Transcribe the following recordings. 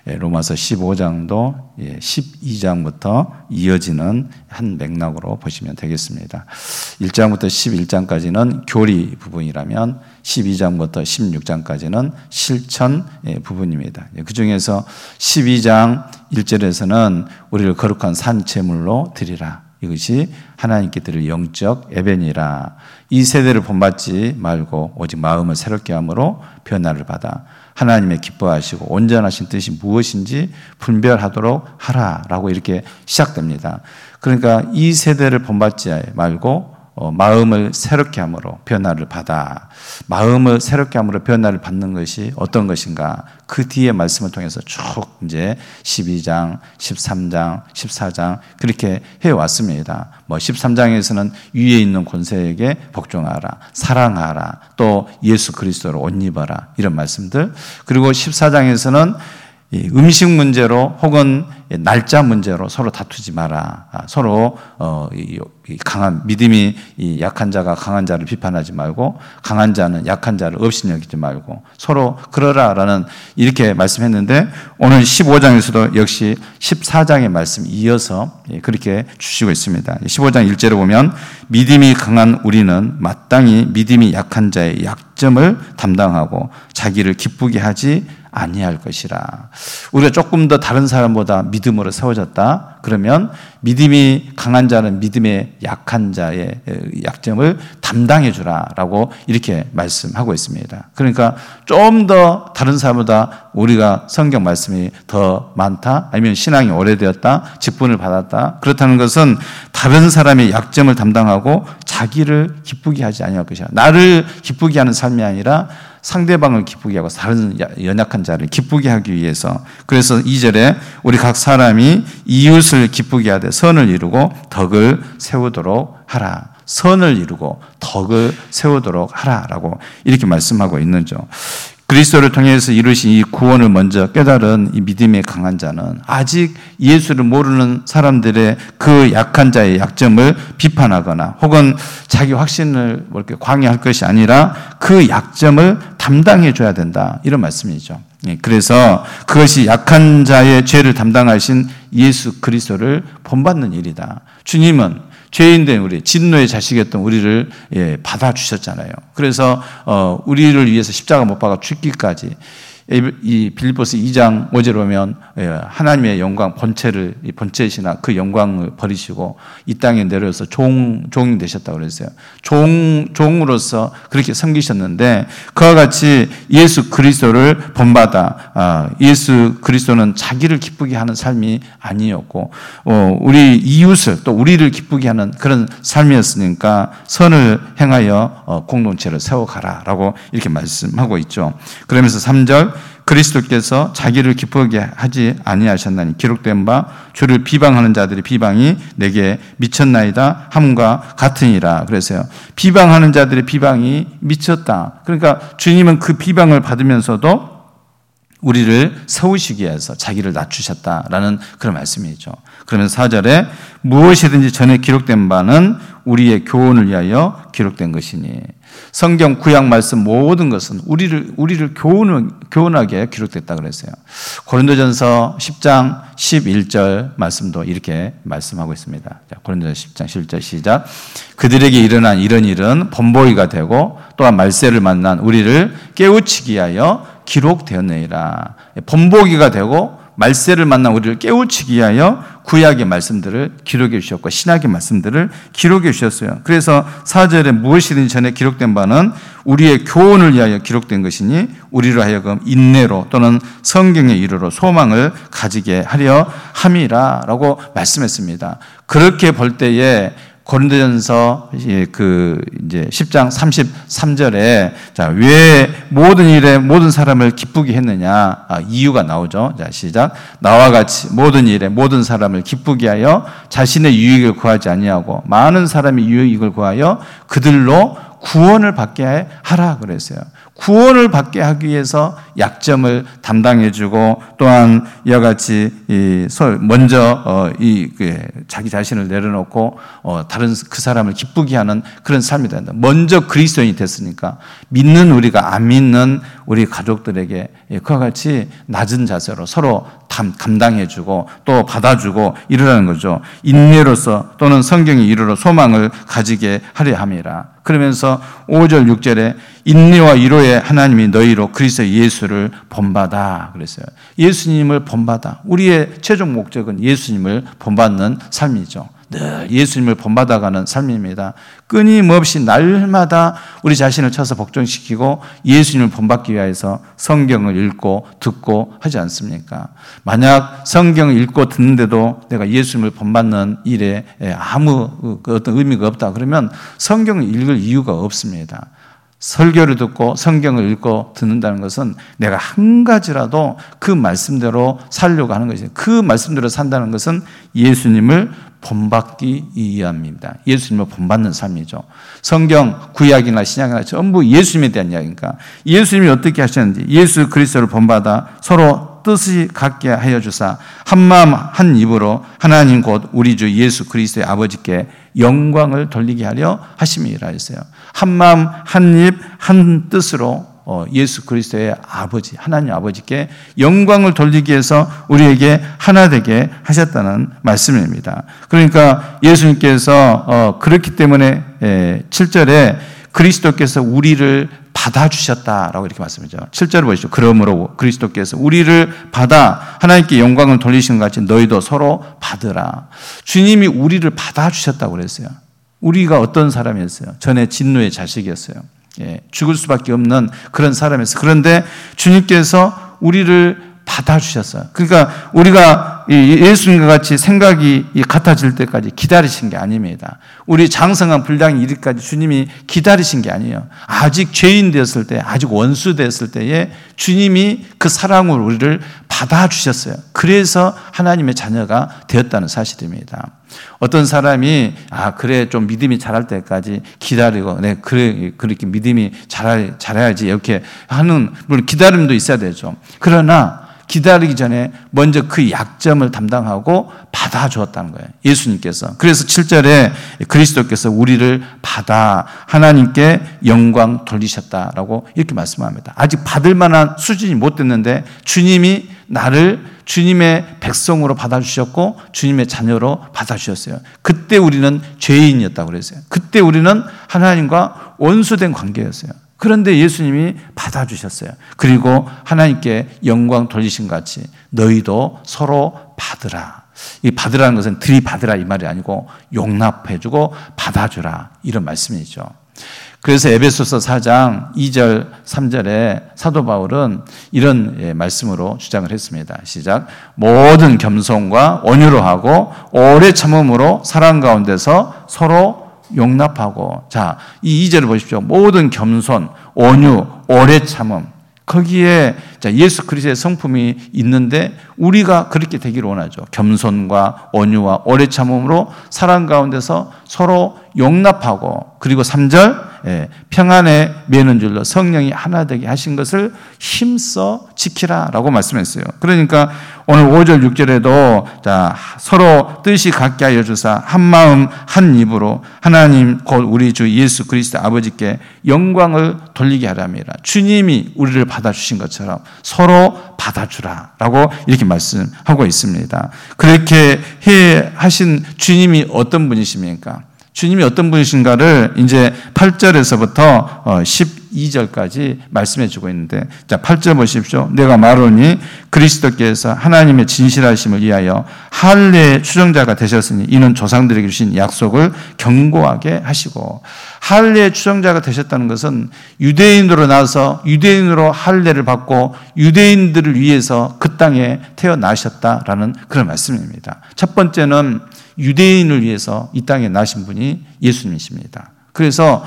로마서 15장도 12장부터 이어지는 한 맥락으로 보시면 되겠습니다. 1장부터 11장까지는 교리 부분이라면 12장부터 16장까지는 실천 부분입니다. 그 중에서 12장 1절에서는 우리를 거룩한 산제물로 드리라. 이것이 하나님께 드릴 영적 예배니라. 이 세대를 본받지 말고 오직 마음을 새롭게 함으로 변화를 받아 하나님의 기뻐하시고 온전하신 뜻이 무엇인지 분별하도록 하라라고 이렇게 시작됩니다. 그러니까 이 세대를 본받지 말고 마음을 새롭게 함으로 변화를 받아. 마음을 새롭게 함으로 변화를 받는 것이 어떤 것인가? 그 뒤에 말씀을 통해서 쭉 이제 12장, 13장, 14장 그렇게 해왔습니다. 13장에서는 위에 있는 권세에게 복종하라, 사랑하라, 또 예수 그리스도로 옷 입어라 이런 말씀들. 그리고 14장에서는 음식 문제로 혹은 날짜 문제로 서로 다투지 마라. 서로 강한 믿음이 약한 자가 강한 자를 비판하지 말고 강한 자는 약한 자를 업신여기지 말고 서로 그러라라는 이렇게 말씀했는데 오늘 15장에서도 역시 14장의 말씀 이어서 그렇게 주시고 있습니다. 15장 1절에 보면 믿음이 강한 우리는 마땅히 믿음이 약한 자의 약점을 담당하고 자기를 기쁘게 하지 아니할 것이라. 우리가 조금 더 다른 사람보다 믿음으로 세워졌다. 그러면 믿음이 강한 자는 믿음의 약한 자의 약점을 담당해 주라라고 이렇게 말씀하고 있습니다. 그러니까 좀 더 다른 사람보다 우리가 성경 말씀이 더 많다, 아니면 신앙이 오래되었다, 직분을 받았다. 그렇다는 것은 다른 사람의 약점을 담당하고 자기를 기쁘게 하지 아니할 것이라. 나를 기쁘게 하는 삶이 아니라 상대방을 기쁘게 하고 다른 연약한 자를 기쁘게 하기 위해서. 그래서 2절에 우리 각 사람이 이웃을 기쁘게 하되 선을 이루고 덕을 세우도록 하라. 선을 이루고 덕을 세우도록 하라라고 이렇게 말씀하고 있는죠. 그리스도를 통해서 이루신 이 구원을 먼저 깨달은 이 믿음의 강한 자는 아직 예수를 모르는 사람들의 그 약한 자의 약점을 비판하거나 혹은 자기 확신을 이렇게 강요할 것이 아니라 그 약점을 담당해 줘야 된다. 이런 말씀이죠. 그래서 그것이 약한 자의 죄를 담당하신 예수 그리스도를 본받는 일이다. 주님은 죄인된 우리, 진노의 자식이었던 우리를 받아주셨잖아요. 그래서 우리를 위해서 십자가 못 박아 죽기까지 이 빌립보서 2장 5절에 보면 하나님의 영광 본체이시나 그 영광을 버리시고 이 땅에 내려서 종이 되셨다고 그랬어요. 종으로서 그렇게 섬기셨는데 그와 같이 예수 그리스도를 본받아 예수 그리스도는 자기를 기쁘게 하는 삶이 아니었고 우리 이웃을 또 우리를 기쁘게 하는 그런 삶이었으니까 선을 행하여 공동체를 세워가라라고 이렇게 말씀하고 있죠. 그러면서 3절 그리스도께서 자기를 기쁘게 하지 아니하셨나니 기록된 바 주를 비방하는 자들의 비방이 내게 미쳤나이다 함과 같으니라. 그래서요. 비방하는 자들의 비방이 미쳤다. 그러니까 주님은 그 비방을 받으면서도 우리를 세우시기 위해서 자기를 낮추셨다라는 그런 말씀이죠. 그러면서 4절에 무엇이든지 전에 기록된 바는 우리의 교훈을 위하여 기록된 것이니 성경 구약 말씀 모든 것은 우리를 교훈하게 기록됐다 그랬어요. 고린도전서 10장 11절 말씀도 이렇게 말씀하고 있습니다. 자, 고린도전서 10장 11절 시작. 그들에게 일어난 이런 일은 본보기가 되고 또한 말세를 만난 우리를 깨우치기 위하여 기록되었느니라. 본보기가 되고 말세를 만난 우리를 깨우치기 위하여 구약의 말씀들을 기록해 주셨고 신약의 말씀들을 기록해 주셨어요. 그래서 4절에 무엇이든지 전에 기록된 바는 우리의 교훈을 위하여 기록된 것이니 우리로 하여금 인내로 또는 성경의 이르로 소망을 가지게 하려 함이라라고 말씀했습니다. 그렇게 볼 때에 고린도전서 이제 10장 33절에 자, 왜 모든 일에 모든 사람을 기쁘게 했느냐? 이유가 나오죠. 자, 시작. 나와 같이 모든 일에 모든 사람을 기쁘게 하여 자신의 유익을 구하지 아니하고 많은 사람의 유익을 구하여 그들로 구원을 받게 하라 그랬어요. 구원을 받게 하기 위해서 약점을 담당해주고 또한 이와 같이 먼저 자기 자신을 내려놓고 다른 그 사람을 기쁘게 하는 그런 삶이 된다. 먼저 그리스도인이 됐으니까 믿는 우리가 안 믿는 우리 가족들에게 그와 같이 낮은 자세로 서로 감당해주고 또 받아주고 이러라는 거죠. 인내로서 또는 성경의 이르로 소망을 가지게 하려 함이라. 그러면서 5절 6절에 인내와 위로의 하나님이 너희로 그리스도 예수를 본받아 그랬어요. 예수님을 본받아. 우리의 최종 목적은 예수님을 본받는 삶이죠. 늘 예수님을 본받아가는 삶입니다. 끊임없이 날마다 우리 자신을 쳐서 복종시키고 예수님을 본받기 위해서 성경을 읽고 듣고 하지 않습니까? 만약 성경을 읽고 듣는데도 내가 예수님을 본받는 일에 아무 어떤 의미가 없다 그러면 성경을 읽을 이유가 없습니다. 설교를 듣고 성경을 읽고 듣는다는 것은 내가 한 가지라도 그 말씀대로 살려고 하는 것이에요. 그 말씀대로 산다는 것은 예수님을 본받기 위함입니다. 예수님을 본받는 삶이죠. 성경, 구약이나 신약이나 전부 예수님에 대한 이야기니까 예수님이 어떻게 하셨는지 예수 그리스도를 본받아 서로 뜻이 같게 하여 주사 한 마음 한 입으로 하나님 곧 우리 주 예수 그리스도의 아버지께 영광을 돌리게 하려 하심이라 했어요. 한 마음 한 입 한 뜻으로 예수 그리스도의 아버지 하나님 아버지께 영광을 돌리기 위해서 우리에게 하나 되게 하셨다는 말씀입니다. 그러니까 예수님께서 그렇기 때문에 7절에 그리스도께서 우리를 받아주셨다라고 이렇게 말씀하죠. 7절을 보시죠. 그러므로 그리스도께서 우리를 받아 하나님께 영광을 돌리신 것 같이 너희도 서로 받으라. 주님이 우리를 받아주셨다고 그랬어요. 우리가 어떤 사람이었어요? 전에 진노의 자식이었어요. 죽을 수밖에 없는 그런 사람이었어요. 그런데 주님께서 우리를 받아주셨어요. 그러니까 우리가 예수님과 같이 생각이 같아질 때까지 기다리신 게 아닙니다. 우리 장성한 분량이 이르기까지 주님이 기다리신 게 아니에요. 아직 죄인 되었을 때, 아직 원수 되었을 때에 주님이 그 사랑으로 우리를 받아주셨어요. 그래서 하나님의 자녀가 되었다는 사실입니다. 어떤 사람이 그래 좀 믿음이 자랄 때까지 기다리고 그래 그렇게 믿음이 자라야지 이렇게 하는 물론 기다림도 있어야 되죠. 그러나 기다리기 전에 먼저 그 약점을 담당하고 받아주었다는 거예요. 예수님께서. 그래서 7절에 그리스도께서 우리를 받아 하나님께 영광 돌리셨다라고 이렇게 말씀합니다. 아직 받을 만한 수준이 못 됐는데 주님이 나를 주님의 백성으로 받아주셨고 주님의 자녀로 받아주셨어요. 그때 우리는 죄인이었다고 그랬어요. 그때 우리는 하나님과 원수된 관계였어요. 그런데 예수님이 받아주셨어요. 그리고 하나님께 영광 돌리신 같이 너희도 서로 받으라. 이 받으라는 것은 들이받으라 이 말이 아니고 용납해주고 받아주라 이런 말씀이죠. 그래서 에베소서 4장 2절 3절에 사도 바울은 이런 말씀으로 주장을 했습니다. 시작. 모든 겸손과 온유로 하고 오래 참음으로 사랑 가운데서 서로 용납하고. 자, 이 2절을 보십시오. 모든 겸손, 온유, 오래 참음. 거기에 예수 그리스도의 성품이 있는데 우리가 그렇게 되기를 원하죠. 겸손과 온유와 오래 참음으로 사랑 가운데서 서로 용납하고 그리고 3절 평안에 매는 줄로 성령이 하나 되게 하신 것을 힘써 지키라라고 말씀했어요. 그러니까 오늘 5절 6절에도 서로 뜻이 같게 하여 주사 한 마음 한 입으로 하나님 곧 우리 주 예수 그리스도 아버지께 영광을 돌리게 하랍니다. 주님이 우리를 받아주신 것처럼 서로 받아주라라고 이렇게 말씀하고 있습니다. 그렇게 하신 주님이 어떤 분이십니까? 주님이 어떤 분이신가를 이제 8절에서부터 12절까지 말씀해 주고 있는데, 자, 8절 보십시오. 내가 말하노니 그리스도께서 하나님의 진실하심을 위하여 할례의 추정자가 되셨으니 이는 조상들에게 주신 약속을 견고하게 하시고. 할례의 추정자가 되셨다는 것은 유대인으로 나와서 유대인으로 할례를 받고 유대인들을 위해서 그 땅에 태어나셨다라는 그런 말씀입니다. 첫 번째는 유대인을 위해서 이 땅에 나신 분이 예수님이십니다. 그래서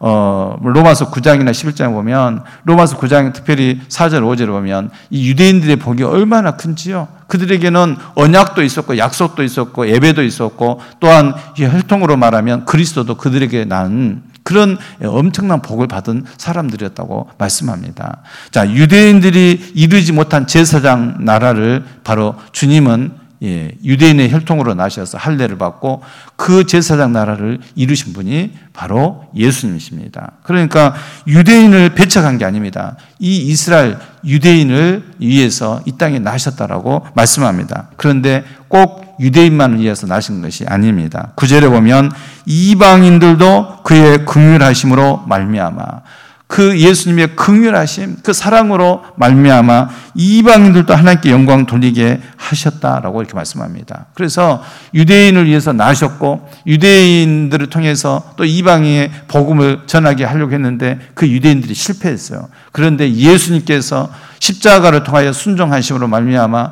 로마서 9장이나 11장에 보면 로마서 9장 특별히 4절 5절에 보면 이 유대인들의 복이 얼마나 큰지요. 그들에게는 언약도 있었고 약속도 있었고 예배도 있었고 또한 혈통으로 말하면 그리스도도 그들에게 난 그런 엄청난 복을 받은 사람들이었다고 말씀합니다. 자, 유대인들이 이루지 못한 제사장 나라를 바로 주님은 유대인의 혈통으로 나셔서 할례를 받고 그 제사장 나라를 이루신 분이 바로 예수님이십니다. 그러니까 유대인을 배척한 게 아닙니다. 이 이스라엘 유대인을 위해서 이 땅에 나셨다라고 말씀합니다. 그런데 꼭 유대인만을 위해서 나신 것이 아닙니다. 9절에 보면 이방인들도 그의 긍휼하심으로 말미암아, 그 예수님의 긍휼하심, 그 사랑으로 말미암아 이방인들도 하나님께 영광 돌리게 하셨다라고 이렇게 말씀합니다. 그래서 유대인을 위해서 나셨고 유대인들을 통해서 또 이방인의 복음을 전하게 하려고 했는데 그 유대인들이 실패했어요. 그런데 예수님께서 십자가를 통하여 순종하심으로 말미암아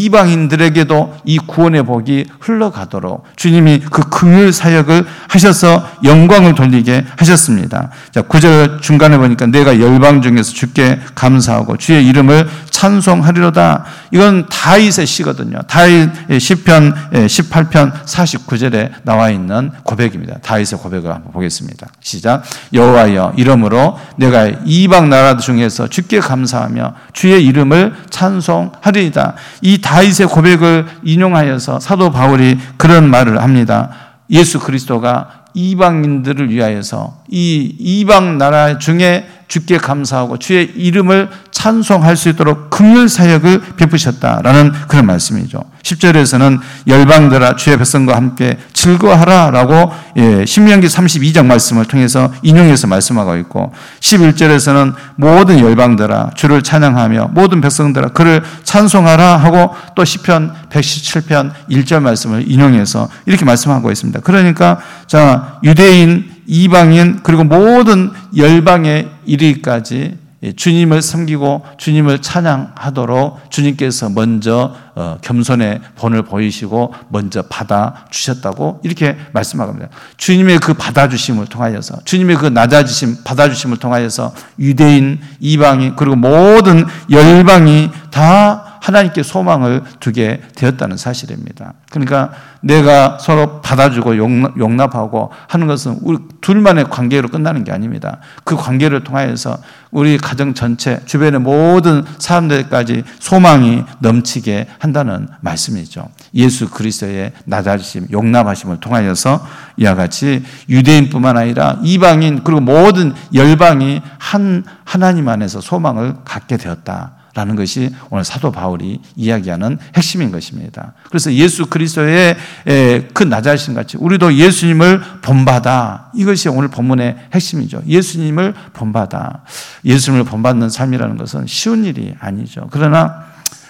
이방인들에게도 이 구원의 복이 흘러가도록 주님이 그 긍휼 사역을 하셔서 영광을 돌리게 하셨습니다. 자, 9절 중간에 보니까 내가 열방 중에서 주께 감사하고 주의 이름을 찬송하리로다. 이건 다윗의 시거든요. 다윗 시편 18편 49절에 나와 있는 고백입니다. 다윗의 고백을 한번 보겠습니다. 시작. 여호와여, 이러므로 내가 이방 나라 중에서 주께 감사하며 주의 이름을 찬송하리이다. 이 다윗의 고백을 인용하여서 사도 바울이 그런 말을 합니다. 예수 그리스도가 이방인들을 위하여서 이 이방 나라 중에 주께 감사하고 주의 이름을 찬송할 수 있도록 긍휼 사역을 베푸셨다라는 그런 말씀이죠. 10절에서는 열방들아 주의 백성과 함께 즐거워하라라고 신명기 32장 말씀을 통해서 인용해서 말씀하고 있고, 11절에서는 모든 열방들아 주를 찬양하며 모든 백성들아 그를 찬송하라 하고 또 시편 117편 1절 말씀을 인용해서 이렇게 말씀하고 있습니다. 그러니까 자, 유대인, 이방인 그리고 모든 열방에 이르기까지 주님을 섬기고 주님을 찬양하도록 주님께서 먼저 겸손의 본을 보이시고 먼저 받아주셨다고 이렇게 말씀합니다. 주님의 그 받아주심을 통하여서, 주님의 그 낮아지심, 받아주심을 통하여서 유대인, 이방인 그리고 모든 열방이 다 하나님께 소망을 두게 되었다는 사실입니다. 그러니까 내가 서로 받아주고 용납하고 하는 것은 우리 둘만의 관계로 끝나는 게 아닙니다. 그 관계를 통하여서 우리 가정 전체, 주변의 모든 사람들까지 소망이 넘치게 한다는 말씀이죠. 예수 그리스도의 낮아지심, 용납하심을 통하여서 이와 같이 유대인뿐만 아니라 이방인 그리고 모든 열방이 하나님 안에서 소망을 갖게 되었다 라는 것이 오늘 사도 바울이 이야기하는 핵심인 것입니다. 그래서 예수 그리스도의 그 낮아지심 같이 우리도 예수님을 본받아, 이것이 오늘 본문의 핵심이죠. 예수님을 본받아. 예수님을 본받는 삶이라는 것은 쉬운 일이 아니죠. 그러나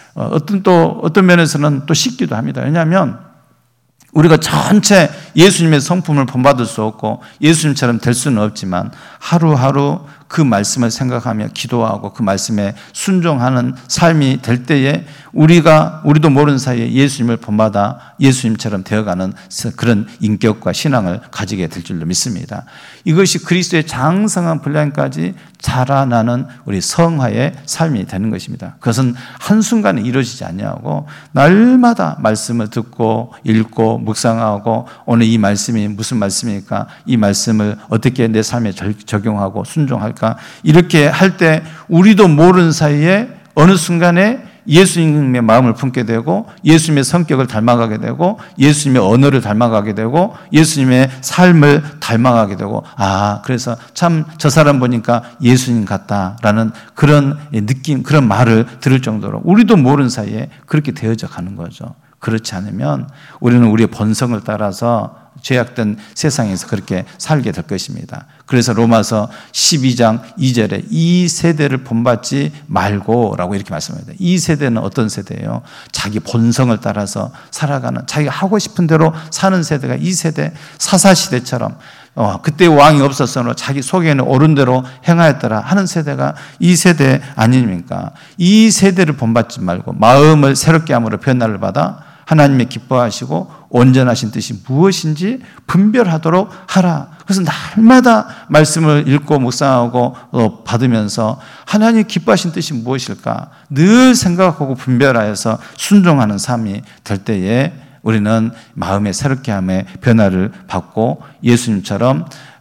어떤 면에서는 또 쉽기도 합니다. 왜냐하면 우리가 전체 예수님의 성품을 본받을 수 없고 예수님처럼 될 수는 없지만 하루하루 그 말씀을 생각하며 기도하고 그 말씀에 순종하는 삶이 될 때에 우리도 모르는 사이에 예수님을 본받아 예수님처럼 되어가는 그런 인격과 신앙을 가지게 될 줄로 믿습니다. 이것이 그리스도의 장성한 분량까지 자라나는 우리 성화의 삶이 되는 것입니다. 그것은 한순간에 이루어지지 않냐고 날마다 말씀을 듣고 읽고 묵상하고 오늘 이 말씀이 무슨 말씀입니까? 이 말씀을 어떻게 내 삶에 적용하고 순종할까? 이렇게 할 때 우리도 모르는 사이에 어느 순간에 예수님의 마음을 품게 되고 예수님의 성격을 닮아가게 되고 예수님의 언어를 닮아가게 되고 예수님의 삶을 닮아가게 되고 그래서 참 저 사람 보니까 예수님 같다라는 그런 느낌, 그런 말을 들을 정도로 우리도 모르는 사이에 그렇게 되어져 가는 거죠. 그렇지 않으면 우리는 우리의 본성을 따라서 죄악된 세상에서 그렇게 살게 될 것입니다. 그래서 로마서 12장 2절에 이 세대를 본받지 말고 라고 이렇게 말씀합니다. 이 세대는 어떤 세대예요? 자기 본성을 따라서 살아가는, 자기가 하고 싶은 대로 사는 세대가 이 세대, 사사시대처럼 그때 왕이 없었으므로 자기 속에는 옳은 대로 행하였더라 하는 세대가 이 세대 아닙니까? 이 세대를 본받지 말고 마음을 새롭게 함으로 변화를 받아 하나님의 기뻐하시고 온전하신 뜻이 무엇인지 분별하도록 하라. 그래서 날마다 말씀을 읽고 묵상하고 받으면서 하나님 기뻐하신 뜻이 무엇일까 늘 생각하고 분별하여서 순종하는 삶이 될 때에 우리는 마음의 새롭게 함의 변화를 받고 예수님처럼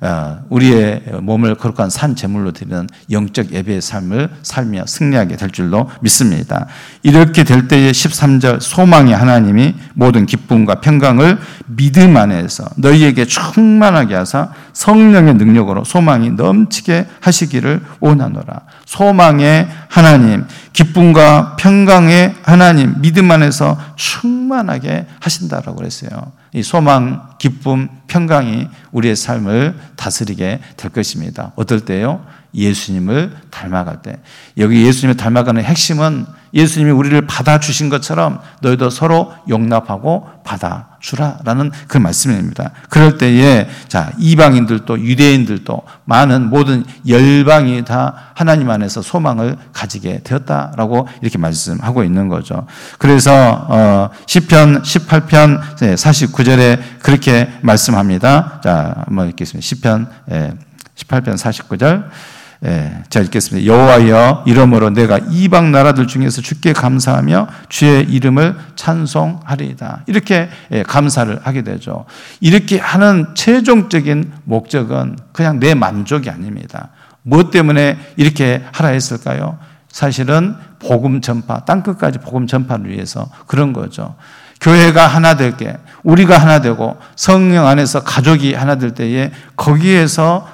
우리의 몸을 거룩한 산 제물로 드리는 영적 예배의 삶을 살며 승리하게 될 줄로 믿습니다. 이렇게 될 때에 13절 소망의 하나님이 모든 기쁨과 평강을 믿음 안에서 너희에게 충만하게 하사 성령의 능력으로 소망이 넘치게 하시기를 원하노라. 소망의 하나님, 기쁨과 평강의 하나님, 믿음 안에서 충만하게 하신다라고 그랬어요. 이 소망, 기쁨, 평강이 우리의 삶을 다스리게 될 것입니다. 어떨 때요? 예수님을 닮아갈 때. 여기 예수님을 닮아가는 핵심은 예수님이 우리를 받아주신 것처럼 너희도 서로 용납하고 받아주라라는 그 말씀입니다. 그럴 때에 이방인들도 유대인들도 많은 모든 열방이 다 하나님 안에서 소망을 가지게 되었다라고 이렇게 말씀하고 있는 거죠. 그래서 시편 18편 49절에 그렇게 말씀합니다. 자, 한번 읽겠습니다. 시편 18편 49절. 제가 읽겠습니다. 여호와여 이름으로 내가 이방 나라들 중에서 주께 감사하며 주의 이름을 찬송하리이다. 이렇게 감사를 하게 되죠. 이렇게 하는 최종적인 목적은 그냥 내 만족이 아닙니다. 무엇 때문에 이렇게 하라 했을까요? 사실은 복음 전파, 땅끝까지 복음 전파를 위해서 그런 거죠. 교회가 하나 될게, 우리가 하나 되고 성령 안에서 가족이 하나 될 때에 거기에서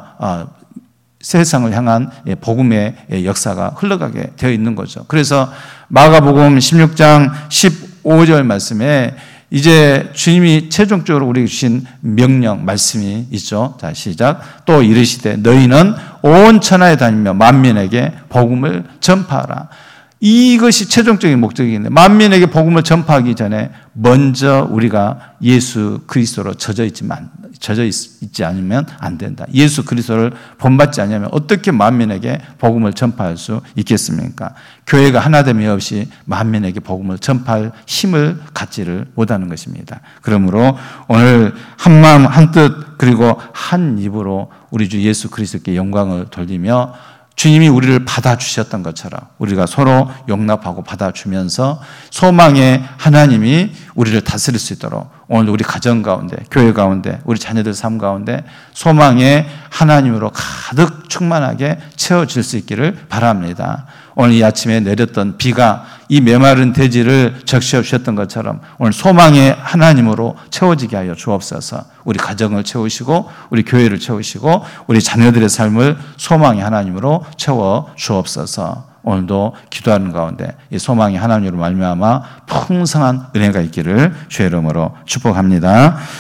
세상을 향한 복음의 역사가 흘러가게 되어 있는 거죠. 그래서 마가복음 16장 15절 말씀에 이제 주님이 최종적으로 우리에게 주신 명령 말씀이 있죠. 자, 시작. 또 이르시되 너희는 온 천하에 다니며 만민에게 복음을 전파하라. 이것이 최종적인 목적인데 만민에게 복음을 전파하기 전에 먼저 우리가 예수 그리스도로 젖어 있지 않으면 안 된다. 예수 그리스도를 본받지 않으면 어떻게 만민에게 복음을 전파할 수 있겠습니까? 교회가 하나됨이 없이 만민에게 복음을 전파할 힘을 갖지를 못하는 것입니다. 그러므로 오늘 한 마음 한 뜻 그리고 한 입으로 우리 주 예수 그리스도께 영광을 돌리며 주님이 우리를 받아주셨던 것처럼 우리가 서로 용납하고 받아주면서 소망의 하나님이 우리를 다스릴 수 있도록 오늘 우리 가정 가운데, 교회 가운데, 우리 자녀들 삶 가운데 소망의 하나님으로 가득 충만하게 채워질 수 있기를 바랍니다. 오늘 이 아침에 내렸던 비가 이 메마른 대지를 적시어 주셨던 것처럼 오늘 소망의 하나님으로 채워지게 하여 주옵소서. 우리 가정을 채우시고 우리 교회를 채우시고 우리 자녀들의 삶을 소망의 하나님으로 채워 주옵소서. 오늘도 기도하는 가운데 이 소망의 하나님으로 말미암아 풍성한 은혜가 있기를 주의 이름으로 축복합니다.